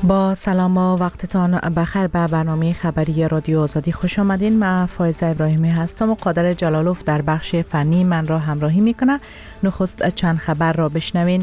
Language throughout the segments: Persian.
با سلام و وقتتان بخیر به برنامه خبری رادیو آزادی خوش آمدین. من فایزه ابراهیمی هستم و قادر جلالوف در بخش فنی من را همراهی میکنه. نخست چند خبر را بشنوین.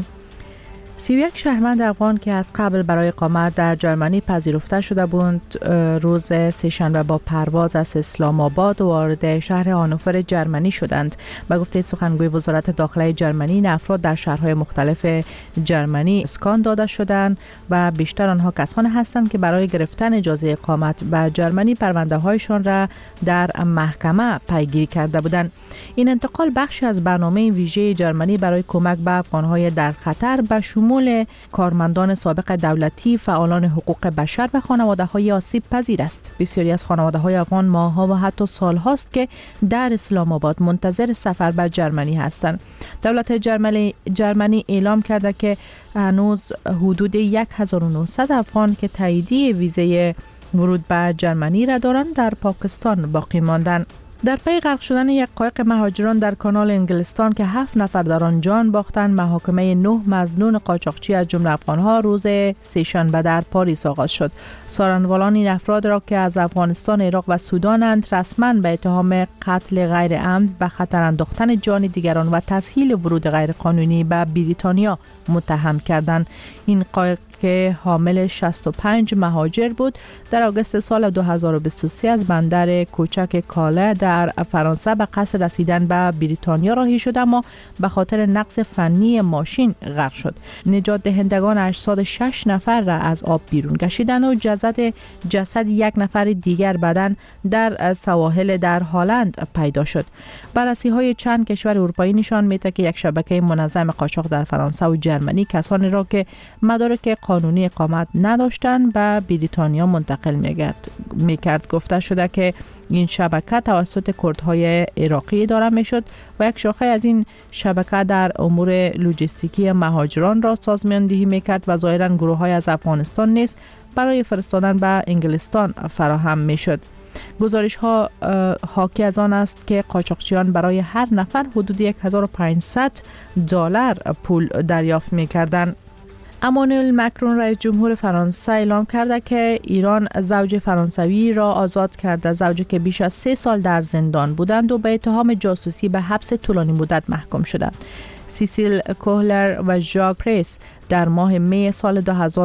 31 شهروند افغان که از قبل برای اقامت در جرمنی پذیرفته شده بود روز سه‌شنبه با پرواز از اسلام آباد وارد شهر هانوفر جرمنی شدند. به گفته سخنگوی وزارت داخله جرمنی، این افراد در شهرهای مختلف جرمنی اسکان داده شدند و بیشتر آنها کسانی هستند که برای گرفتن اجازه اقامت به جرمنی پرونده هایشان را در محکمه پیگیری کرده بودند. این انتقال بخشی از برنامه ویژه جرمنی برای کمک به افغان‌های در خطر به شمول کارمندان سابق دولتی، فعالان حقوق بشر و خانواده‌های آسیب پذیر است. بسیاری از خانواده‌های افغان ماه‌ها و حتی سال‌هاست که در اسلام آباد منتظر سفر به جرمنی هستند. دولت جرمنی اعلام کرده که هنوز حدود 1900 افغان که تاییدیه ویزه ورود به جرمنی را دارند در پاکستان باقی ماندند. در پی غرق شدن یک قایق مهاجران در کانال انگلستان که 7 نفر در آن جان باختند، محاکمه 9 مظنون قاچاقچی از جمله افغان‌ها روز سه‌شنبه در پاریس آغاز شد. سارنوالان این افراد را که از افغانستان، عراق و سودان‌اند رسما به اتهام قتل غیر عمد، به خطر انداختن جان دیگران و تسهیل ورود غیرقانونی به بریتانیا متهم کردند. این قایق که حامل 65 مهاجر بود در آگوست سال 2023 از بندر کوچک کاله در فرانسه به قصد رسیدن به بریتانیا راهی شد، اما به خاطر نقص فنی ماشین غرق شد. نجات دهندگان اجساد 6 نفر را از آب بیرون کشیدند و جسد یک نفر دیگر بدن در سواحل در هلند پیدا شد. بررسی‌های چند کشور اروپایی نشان می‌دهد که یک شبکه منظم قاچاق در فرانسه و جرمنی کسانی را که مدارک قانونی اقامت نداشتند به بریتانیا منتقل می‌کرد. گفته شده که این شبکه توسط کردهای عراقی اداره می‌شد و یک شاخه از این شبکه در امور لوجستیکی مهاجران را سازماندهی می‌کرد و ظاهراً گروه‌های از افغانستان نیز برای فرستادن به انگلستان فراهم می‌شد. گزارش‌ها حاکی از آن است که قاچاقچیان برای هر نفر حدود 1500 دلار پول دریافت می‌کردند. امانوئل مکرون رئیس جمهور فرانسه اعلام کرده که ایران زوج فرانسوی را آزاد کرده، زوجی که بیش از 3 سال در زندان بودند و به اتهام جاسوسی به حبس طولانی مدت محکوم شدند. سیسیل کوهلر و ژاک پریس در ماه می سال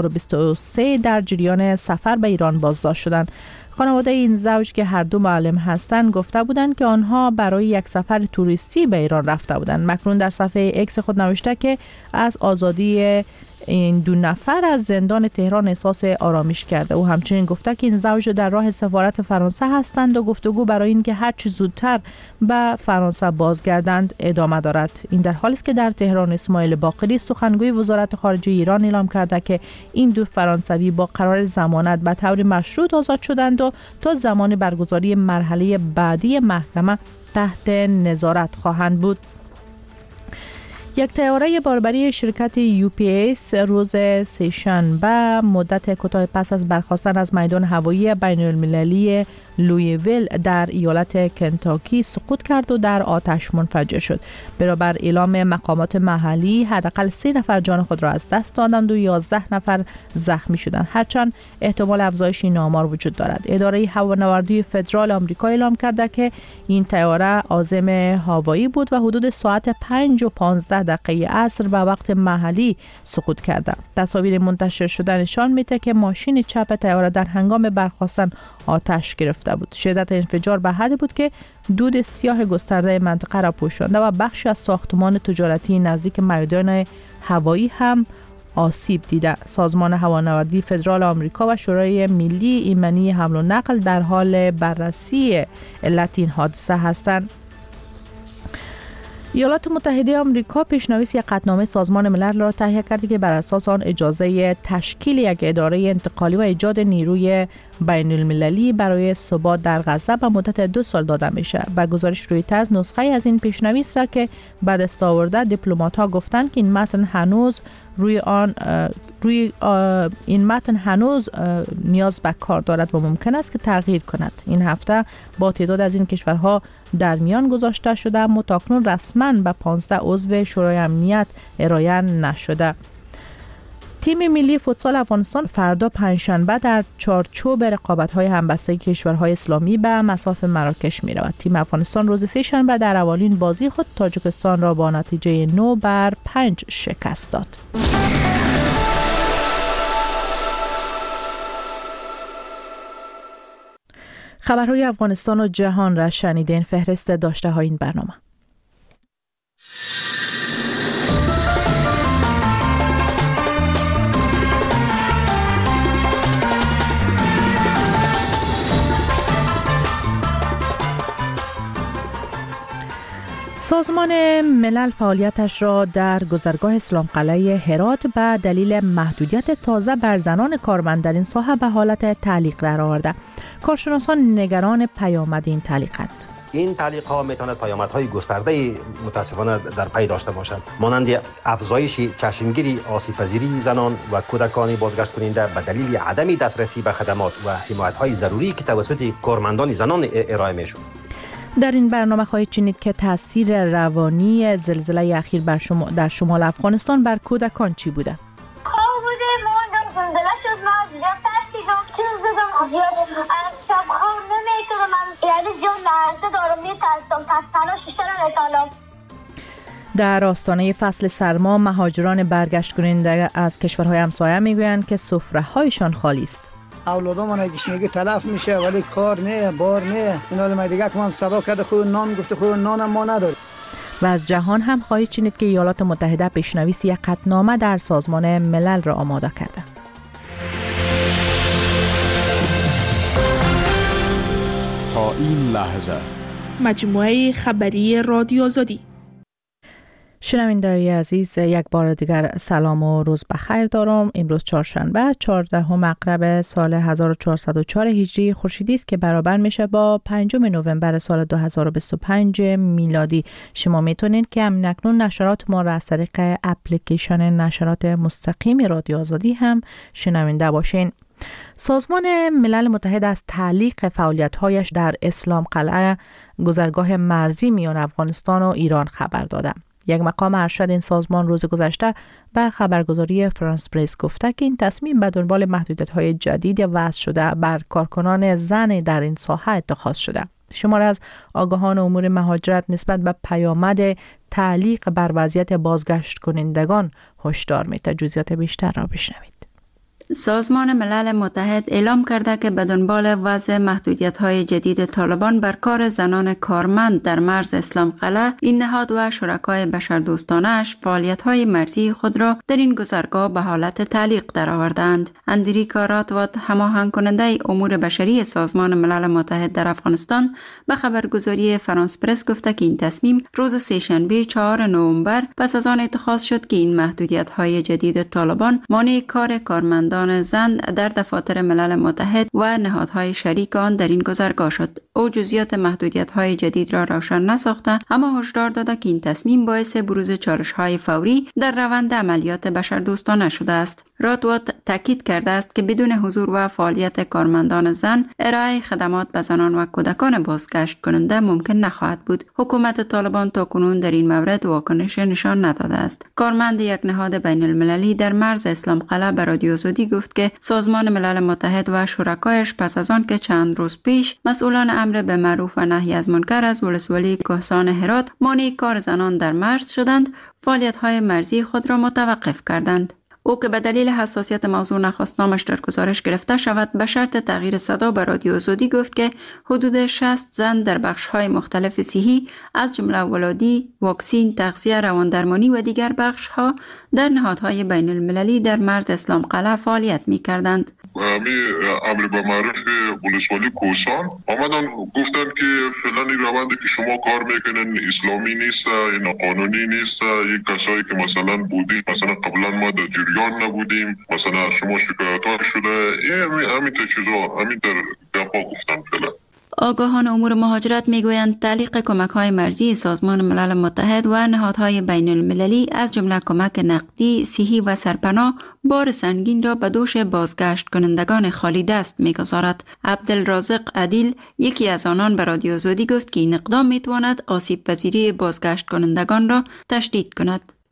2023 در جریان سفر به ایران بازداشت شدند. خانواده این زوج که هر دو معلم هستند گفته بودند که آنها برای یک سفر توریستی به ایران رفته بودند. مکرون در صفحه اکس خود نوشته که از آزادی این دو نفر از زندان تهران احساس آرامش کرده. او همچنین گفته که این زوج در راه سفارت فرانسه هستند و گفتگو برای اینکه هر چه زودتر به فرانسه بازگردند ادامه دارد. این در حالی است که در تهران اسماعیل باقری سخنگوی وزارت خارجه ایران اعلام کرده که این دو فرانسوی با قرار ضمانت به طور مشروط آزاد شدند و تا زمان برگزاری مرحله بعدی محکمه تحت نظارت خواهند بود. یک طیاره باربری شرکت UPS روز سه‌شنبه مدت کوتاه پس از برخاستن از میدان هوایی بین المللی لویویل در ایالت کنتاکی سقوط کرد و در آتش منفجر شد. برابر اعلام مقامات محلی حداقل 3 نفر جان خود را از دست دادند و 11 نفر زخمی شدند، هرچند احتمال افزایش این آمار وجود دارد. اداره هوانوردی فدرال آمریکا اعلام کرده که این طیاره عازم هوایی بود و حدود ساعت 5:15 عصر به وقت محلی سقوط کرده. تصاویر منتشر شده نشان میده که ماشین چپ طیاره در هنگام برخاستن آتش گرفته بود. شدت انفجار به حدی بود که دود سیاه گسترده منطقه را پوشانده و بخشی از ساختمان تجارتی نزدیک میدان هوایی هم آسیب دیده. سازمان هوانوردی فدرال آمریکا و شورای ملی ایمنی حمل و نقل در حال بررسی علت این حادثه هستند. ایالات متحده آمریکا پیشنویس یک قطعنامه سازمان ملل را تهیه کرده که بر اساس آن اجازه تشکیل یک اداره انتقالی و ایجاد نیروی بین المللی برای ثبات در غزه به مدت 2 سال داده میشه. به گزارش رویترز نسخه از این پیشنویس را که به دست آورده، دیپلمات ها گفتند که این متن هنوز نیاز به کار دارد و ممکن است که تغییر کند. این هفته با تعداد از این کشورها در میان گذاشته شده، اما تاکنون رسما به 15 عضو شورای امنیت ارائه نشده. تیم ملی فوتسال افغانستان فردا پنجشنبه در چارچوب رقابت‌های همبستگی کشورهای اسلامی به مصاف مراکش می‌رود. تیم افغانستان روز سه‌شنبه در اولین بازی خود تاجیکستان را با نتیجه 9-5 شکست داد. خبرهای افغانستان و جهان را شنیدین. فهرست داشته های این برنامه. سازمان ملل فعالیتش را در گذرگاه اسلام قلعه هرات به دلیل محدودیت تازه بر زنان کارمند در این ساحه به حالت تعلیق درآورده. کارشناسان نگران پیامد این تعلیقات. این تعلیق ها میتواند پیامدهای گسترده متاسفانه در پی داشته باشد، مانند افزایش چشمگیری آسیب‌پذیری زنان و کودکان بازگشت کننده به دلیل عدم دسترسی به خدمات و حمایت های ضروری که توسط کارمندان زنان ارائه میشود. در این برنامه خواهید شنید که تاثیر روانی زلزله اخیر در شمال افغانستان بر کودکان چی بوده؟ در آستانه فصل سرما مهاجران برگشت کننده از کشورهای همسایه میگویند که سفره‌هایشان خالی است. اولادامون گشنگی تلف میشه ولی کار نه، بار نه. اینا ما دیگه که من صدا کرده خود نان گفته خود نان ما نداره. و از جهان هم خواهید شنید که ایالات متحده پیشنویس یک قطعنامه در سازمان ملل را آماده کرده. تا این لحظه مجموعه خبری رادیو آزادی. شنونده‌های عزیز، یک بار دیگر سلام و روز بخیر دارم. امروز چهارشنبه 14 مقرب سال 1404 هجری خورشیدی است که برابر میشه با 5 نوامبر سال 2025 میلادی. شما میتونید که همین اکنون نشرات ما را از طریق اپلیکیشن نشرات مستقیم رادیو آزادی هم شنونده باشین. سازمان ملل متحد از تعلیق فعالیت‌هایش در اسلام قلعه گذرگاه مرزی میان افغانستان و ایران خبر داده. یک مقام ارشد این سازمان روز گذشته به خبرگزاری فرانس پرس گفته که این تصمیم به دنبال محدودیت‌های جدید وضع شده بر کارکنان زن در این ساحه اتخاذ شده. شماری از آگاهان امور مهاجرت نسبت به پیامد تعلیق بر وضعیت بازگشت کنندگان هشدار می‌دهند. جزئیات بیشتر را بشنوید. سازمان ملل متحد اعلام کرده که به دنبال وضع محدودیت‌های جدید طالبان بر کار زنان کارمند در مرز اسلام قلعه، این نهاد و شرکای بشردوستانه‌اش فعالیت‌های مرزی خود را در این گذرگاه به حالت تعلیق درآوردند. اندریکا راتوات، هماهنگ کننده امور بشری سازمان ملل متحد در افغانستان، به خبرگزاری فرانس پرس گفته که این تصمیم روز سه‌شنبه 4 نوامبر پس از آن اتخاذ شد که این محدودیت‌های جدید طالبان مانع کار کارمندان زن در دفاتر ملل متحد و نهادهای شریک آن در این گذرگاه شد. او جزئیات محدودیت‌های جدید را روشن نساخته، اما هشدار داده که این تصمیم باعث بروز چالش‌های فوری در روند عملیات بشردوستانه شده است. راتوات تاکید کرده است که بدون حضور و فعالیت کارمندان زن، ارائه خدمات به زنان و کودکان بازگشت کننده ممکن نخواهد بود. حکومت طالبان تاکنون در این مورد واکنش نشان نداده است. کارمند یک نهاد بین المللی در مرز اسلام قلعه به رادیو آزادی گفت که سازمان ملل متحد و شرکایش پس از آن که چند روز پیش مسئولان امر به معروف و نهی از منکر از ولسوالی کهسان هرات مانع کار زنان در مرز شدند، فعالیت‌های مرزی خود را متوقف کردند. او که به دلیل حساسیت موضوع نخواست نامش در گزارش گرفته شود، به شرط تغییر صدا به رادیو آزادی گفت که حدود 60 زن در بخش‌های مختلف صحی از جمله ولادی، واکسین، تغذیه، رواندرمانی و دیگر بخش‌ها در نهادهای بین المللی در مرز اسلام قلعه فعالیت می‌کردند. امر به معروف ولسوالی کوهستان آمدن گفتن که فعلا این روندی که شما کار میکنن اسلامی نیست، این قانونی نیست. یک کسایی که مثلا بودی، مثلا قبلا ما در جریان نبودیم، مثلا شما شکایت شده، همین چیزا همین در گپا گفتن فعلا. آگاهان امور مهاجرت میگویند تعلیق کمک‌های مرزی سازمان ملل متحد و نهادهای بین المللی از جمله کمک نقدی، صحی و سرپناه بار سنگین را به دوش بازگشت کنندگان خالی دست می‌گذارد. عبدالرازق عدیل، یکی از آنان، به رادیو آزادی گفت که این اقدام می‌تواند آسیب پذیری بازگشت کنندگان را تشدید کند.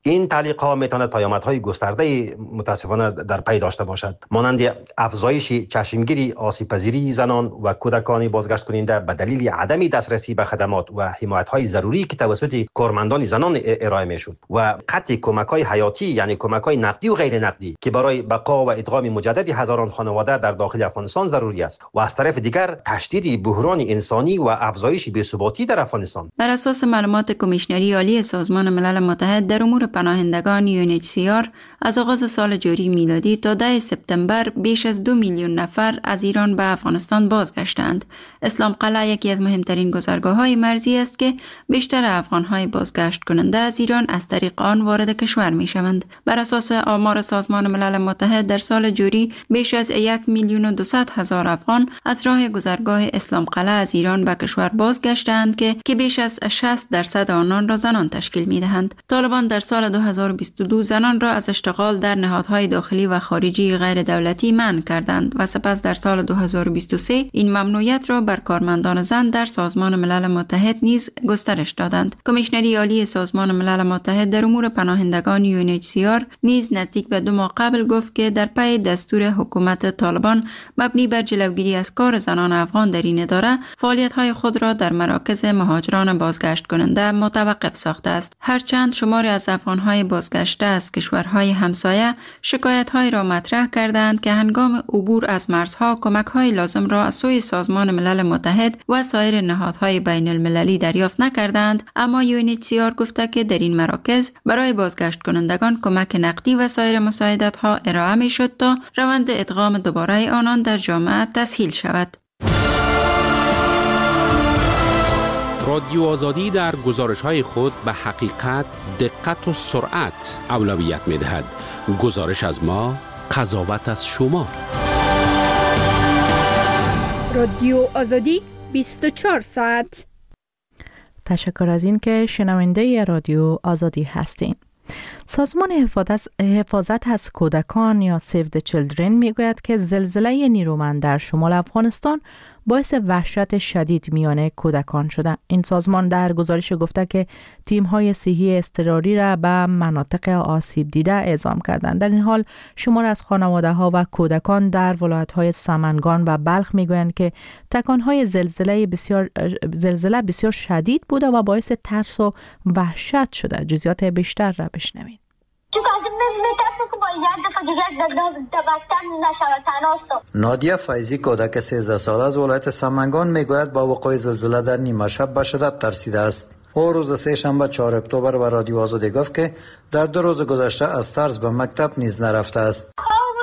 این تعلیق ها میتواند پیامدهای گسترده متاسفانه در پی داشته باشد، مانند افزایش چشمگیری آسیب‌پذیری زنان و کودکان بازگشت کننده به دلیل عدم دسترسی به خدمات و حمایت‌های ضروری که توسط کارمندان زنان ارائه میشد و قطع کمک‌های حیاتی یعنی کمک‌های نقدی و غیر نقدی که برای بقا و ادغام مجدد هزاران خانواده در داخل افغانستان ضروری است و از طرف دیگر تشدید بحران انسانی و افزایش بی‌ثباتی در افغانستان. بر اساس معلومات کمیشنری عالی سازمان ملل متحد در امور پناهندگان UNHCR از آغاز سال جاری میلادی تا 10 سپتامبر بیش از 2 میلیون نفر از ایران به افغانستان بازگشتند. اسلام قلعه یکی از مهمترین گذرگاه‌های مرزی است که بیشتر افغان‌های بازگشت کننده از ایران از طریق آن وارد کشور می‌شوند. بر اساس آمار سازمان ملل متحد در سال جاری بیش از 1,200,000 افغان از راه گذرگاه اسلام قلعه از ایران به کشور بازگشتند که بیش از 60% آنان را زنان تشکیل می‌دهند. طالبان در سال 2022 زنان را از اشتغال در نهادهای داخلی و خارجی غیر دولتی منع کردند و سپس در سال 2023 این ممنوعیت را بر کارمندان زن در سازمان ملل متحد نیز گسترش دادند. کمیشنری عالی سازمان ملل متحد در امور پناهندگان UNHCR نیز نزدیک به 2 ماه قبل گفت که در پی دستور حکومت طالبان مبنی بر جلوگیری از کار زنان افغان در این اداره فعالیت‌های خود را در مراکز مهاجران بازگشت کننده متوقف ساخته است. هرچند شماری از افغان‌های بازگشته از کشورهای همسایه شکایت‌های را مطرح کردند که هنگام عبور از مرزها کمک‌های لازم را از سوی سازمان ملل متحد و سایر نهادهای بین المللی دریافت نکردند، اما UNHCR گفته که در این مراکز برای بازگشت کنندگان کمک نقدی و سایر مساعدت‌ها ارائه می‌شد تا روند ادغام دوباره آنان در جامعه تسهیل شود. رادیو آزادی در گزارش‌های خود به حقیقت، دقت و سرعت اولویت می‌دهد. گزارش از ما، قضاوت از شما. رادیو آزادی 24 ساعت. تشکر از این که شنونده رادیو آزادی هستین. سازمان حفاظت از کودکان یا Save the Children میگوید که زلزله نیرومند در شمال افغانستان باعث وحشت شدید میان کودکان شده. این سازمان در گزارش گفته که تیم‌های صحی اضطراری را به مناطق آسیب دیده اعزام کردند. در این حال شمار از خانواده‌ها و کودکان در ولایت‌های سمنگان و بلخ میگویند که تکان‌های زلزله بسیار شدید بوده و باعث ترس و وحشت شده. جزئیات بیشتر را بشنوید. نادیه فیضی کودک 13 ساله از ولایت سمنگان میگوید با وقوع زلزله در نیمه شب به شدت ترسیده است. او روز سه‌شنبه 4 اکتبر به رادیو آزادی گفت که در 2 روز گذشته از ترس به مکتب نیز نرفته است.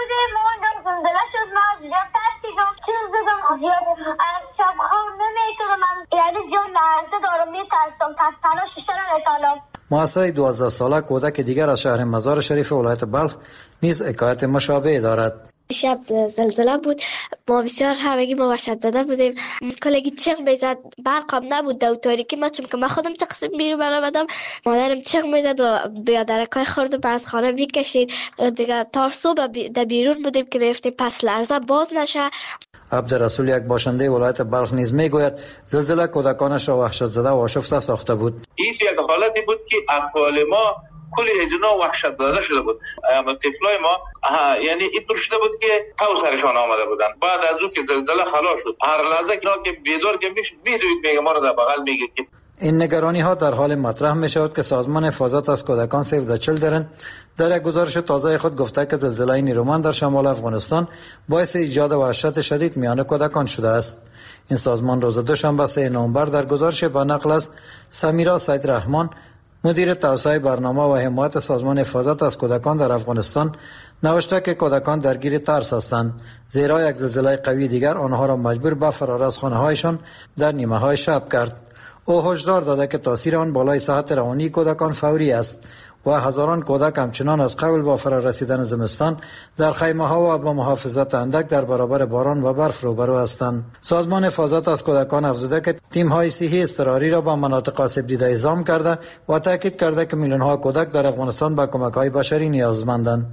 مؤسسه 12 ساله کودک دیگر از شهر مزار شریف ولایت بلخ نیز حکایت مشابه دارد. شب زلزله بود، ما بسیار همگی ما وحشت زده بودیم. کلگی چیغ میزد، برقم نبود در تاریکی. ما چون که من خودم چه قسم بیرون برآمدم، مادرم چیغ میزد و بیادرکای خورد از خانه میکشید دیگه. تا صبح در بیرون بودیم که میفتیم پس لرزه باز نشه. عبدالرسول یک باشنده ولایت بلخ نیز میگوید زلزله کودکانش را وحشت زده و آشفته ساخته بود. این یک حالتی بود که اطفال ما کلی اجنا وحشت زده شده بود. طفلای ما یعنی اینطور شده بود که تو سرشان آمده بودن. بعد از اون که زلزله خلاص شد هر لحظه که بیدار که میدوید میگه ما رو در بغل میگه که این نگرانی ها در حال مطرح می شود که سازمان حفاظت از کودکان Save the Children در یک گزارش تازه خود گفته که زلزله نیرومند در شمال افغانستان باعث ایجاد وحشت شدید میان کودکان شده است. این سازمان روز دوشنبه 3 نوامبر در گزارش با نقل از سمیرا سید رحمان مدیر توسعه برنامه و حمایت سازمان حفاظت از کودکان در افغانستان نوشته که کودکان درگیر ترس هستند، زیرا یک زلزله قوی دیگر آنها را مجبور به فرار از خانه‌هایشان در نیمه های شب کرد. او هشدار داده که تاثیر آن بالای صحت روانی کودکان فوری است و هزاران کودک همچنان از قبل با فرار رسیدن زمستان در خیمه ها و با محافظت اندک در برابر باران و برف روبرو هستند. سازمان حفاظت از کودکان افزوده که تیم های صحی اضطراری را با مناطق آسیب دیده اعزام کرده و تاکید کرده که میلیون ها کودک در افغانستان به کمک های بشری نیازمندند.